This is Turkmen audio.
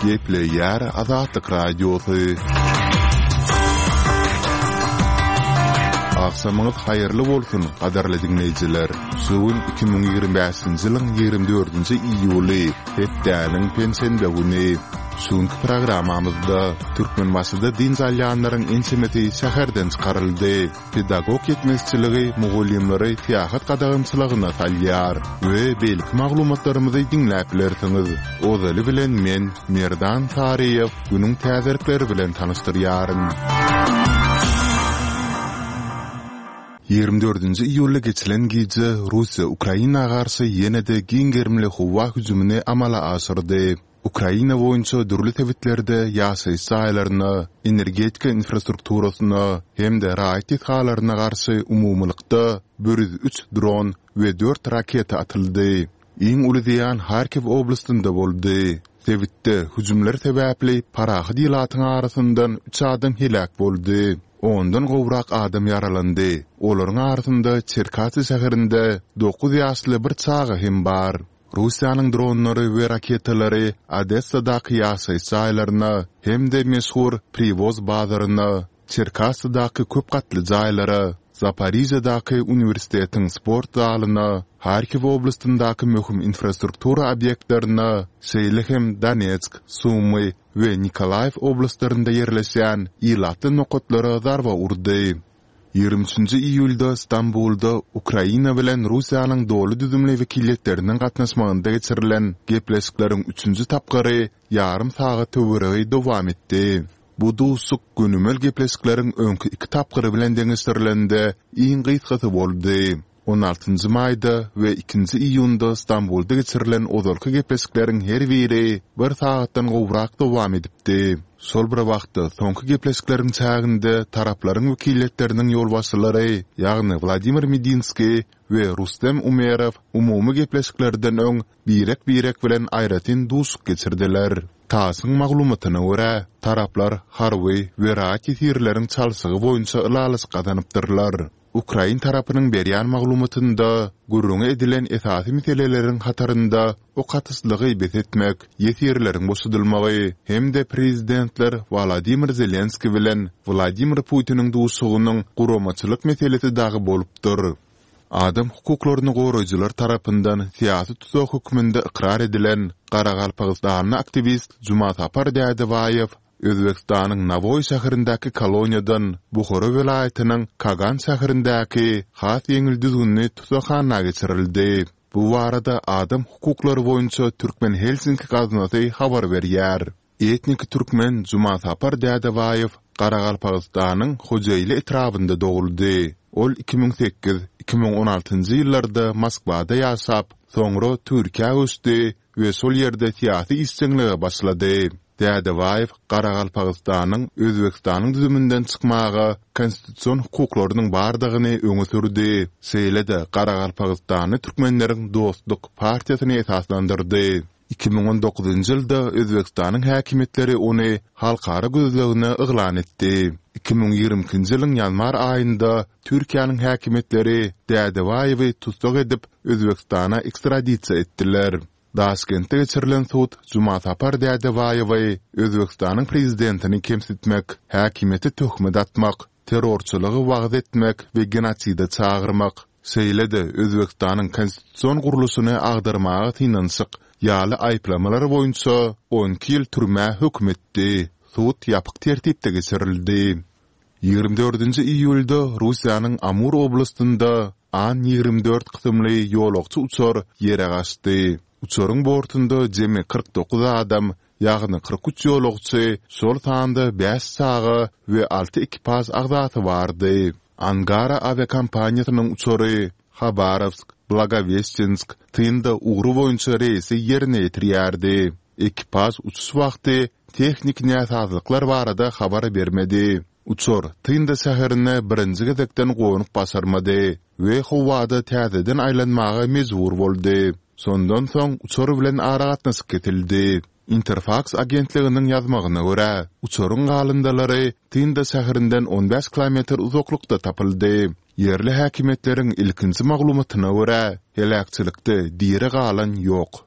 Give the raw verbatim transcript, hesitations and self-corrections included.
Gepleyer Azatlyk Radiosu. Akşamınız hayırlı bolsun, qadarly dinleyijiler. Suwun iki bin ýygrimi beşinji ýylyň ýygrimi dördünji iýuly, hepdäniň pensiýa güni. Şuňky programamyzda türkmen başyda din jalyanlaryň ensemeti şäherden çykaryldy. Pedagog ýetmezçiligi mugallimleri tiýahat gadagymçylygyna talýar we belki maglumatlarymyzy dinläp bilersiňiz. Ozaly bilen men Merdan Tariýew günüň täzerlikleri bilen tanıştyrýaryn. ýygrimi dördünji iýulda geçilen gece Russiýa Ukraina garşy ýene-de giň germli howa hüjümini amala aşyrdy. Ukraina boýunça dürli tebitlerde ýaşaýyş saýlaryna, energetika infrastrukturasyna hem-de raýat halaryna garşy umumlykda bir yüz üç dron we dört raketa atyldy. Iň uly ziýan Harkiv oblastynda boldy. Tebitde hüjümler sebäpli parahy diýlatyň arasyndan üç adam helak boldy. Ondan gowrak adam yaralandy. Olaryň arasynda Çerkasy şäherinde dokuz ýaşly bir çaga hem bar. Russiýanyň dronlary we raketalary Odessadaky ýaşaýyş saýlaryna hem-de meşhur Privoz bazaryna, Çerkasydaky köp gatly jaýlara, Zaporizjadaky uniwersitetiň sport zalyna, Harkiv oblastyndaky möhüm infrastruktura obýektlerine, Şeýlehem, Donetsk, Sumy we Nikolaev oblastlarynda ýerleşýän ýylatly nokatlary zarba urdy. ýygrimi üçinji iýulda Stambulda Ukraina bilen Russiýanyň dowly düzümli wekilletleriniň gatnaşmagynda geçirilen gepleşikleriň üçünji tapgary ýarym sagat töweregi dowam etdi. Bu dusuk günümel gepleşikleriň öňkü iki tapgary bilen deňeşdirilende iň gysgaty boldy. on altynjy maýda we ikinji iýunda Stambulda geçirilen ozalky gepleşikleriň her biri bir sagatdan gowrak dowam edipdi. Sol bir wagtda soňky gepleşikleriň çäginde taraplaryň wekilletleriniň ýolbaşçylary, ýagny Vladimir Medinski we Rustem Umerov umumy gepleşiklerden öň birek-birek bilen aýratyn dusuk geçirdiler. Tasyň maglumatyna görä, taraplar harby we raket ýerleriň çalsygy boýunça ýalyş gazanypdyrlar. Ukraina tarapynyň berýän maglumatynda gurrunga edilen esasy meseleleriň hatarynda o katyslygy betetmek, ýetirleriň boşadylmagy hem-de prezidentler Vladimir Zelenski bilen Vladimir Putiniň duşugynyň guramaçylyk meselesi dagy bolupdyr. Adam hukuklaryny goraýjylar tarapyndan siýasy tuzak hükmünde ikrar edilen Garagalpagystanly aktivist Jumat Apardädewaýew Özbekistanyň Navoy şäherindäki koloniýadan Buxara welaýatynyň Kagan şäherindäki has ýeňil düzgünli tuzakhanaga geçirildi. Bu barada adam hukuklary boýunça Türkmen Helsinki gazetynä habar berýär. Etnik türkmen Jumat Apardädewaýew Garagalpagystanyň Hojaýly etrafynda doguldy. Ol iki bin sekiz iki bin on altynjy ýyllarda Moskwada ýaşap, soňra Türkiýe göçdi we sol ýerde siýasy işçilige başlady. Dädewaýew Garagalpagystanyň Özbekistanyň düzümünden çykmagy, konstitusiýon hukuklarynyň bardygyny öňe sürdi. Şeýle-de Garagalpagystany türkmenleriň dostluk partiýasyny esaslandyrdy. iki bin on dokuzynjy ýylda Özbekistanyň häkimetleri ony halkara gözlegine yglan etdi. iki bin ýygrimi ikinji ýylyň ýanwar aýynda Türkiýanyň häkimetleri Dädewaýewy tutsak edip Özbekistana ekstradisiýa etdiler. Daşkentde geçirilen sud Jumat Apardädewaýewy Özbekistanyň prezidentini kemsitmek, häkimeti töhmet atmak, terrorçylygy wagt etmek we genosida çağırmak, şeýle-de Özbekistanyň konstitusiýon guruluşyny agdarmagy tynanşyk ýaly aýplamalar boýunça on iki ýyl türme hökm etdi. Sud ýapyk tertipde geçirildi. ýygrimi dördünji iýulda Russiýanyň Amur oblastynda An ýygrimi dört kysymly ýolagçy uçar ýere gaçdy. Uçaryň bortunda jemi kırk dokuz adam, ýagny kırk üç ýolagçy, şol sanda beş saga we alty ekipaj agdaty bardy. Angara aviakompaniýasynyň uçary Khabarovsk, Blagoveshchensk, tynda ugru boýunça reýsi ýerine ýetirýärdi. Ekipaj uçuş wagty tehnik näsazlyklar barada habar bermedi. Uçar tynda şäherine birinji gezekden gowunyp basarmady we howada täzeden aýlanmagy mejbur boldy. Sondan soň uçar bilen ara gatnaşyk ketildi. Interfax agentliginiň ýazmagyna görä, uçaryň galındalary tynda şäherinden on beş kilometr uzaklykda tapyldy. Yerli häkimetleriň ilkinji maglumatyna görä, helakçylykda diýeri galan ýok.